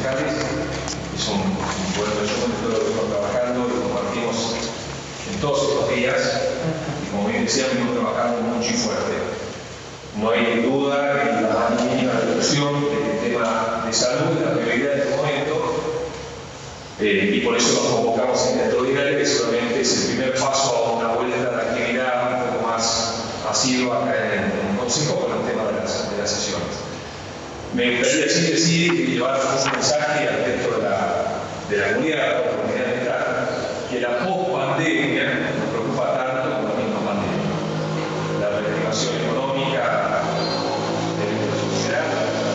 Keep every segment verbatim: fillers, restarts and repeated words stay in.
concejales. Es un, un buen resumen de todo lo que estamos trabajando y compartimos en todos estos días. Y como bien decía, venimos trabajando mucho y fuerte. No hay duda que la más mínima reducción del tema de salud es la prioridad de este momento. Eh, y por eso nos convocamos en el extraordinario, que solamente es el primer paso a una vuelta de actividad un poco más masiva acá en, en el Consejo con el tema de las, de las sesiones. Me gustaría sí decir y llevar un mensaje al resto de la, de la comunidad, de la comunidad de Estado, que la post-pandemia nos preocupa tanto como la misma pandemia. La reactivación económica de nuestra sociedad,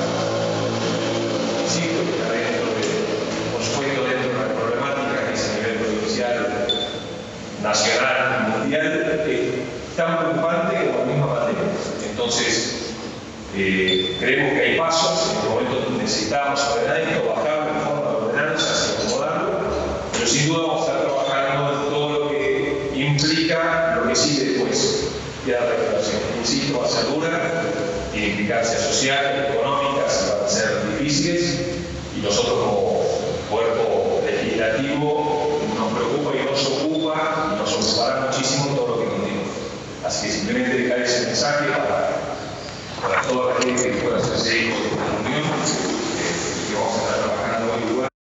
insisto, que está dentro de, por supuesto, dentro de la problemática que es a nivel provincial, nacional y mundial, es tan preocupante como la misma pandemia. Entonces, Eh, creemos que hay pasos, en este momento necesitamos ordenar esto, bajarlo en forma de ordenanzas y acomodarlo, pero sin duda vamos a estar trabajando en todo lo que implica lo que sigue después de la recuperación. Insisto, va a ser dura, tiene implicancias sociales, económicas, van a ser difíciles, y nosotros como cuerpo legislativo nos preocupa y nos ocupa, y nos ocupará muchísimo todo lo que continúa. Así que simplemente dejar ese mensaje para para toda la gente que pueda hacerse eco de esta reunión, eh, que vamos a estar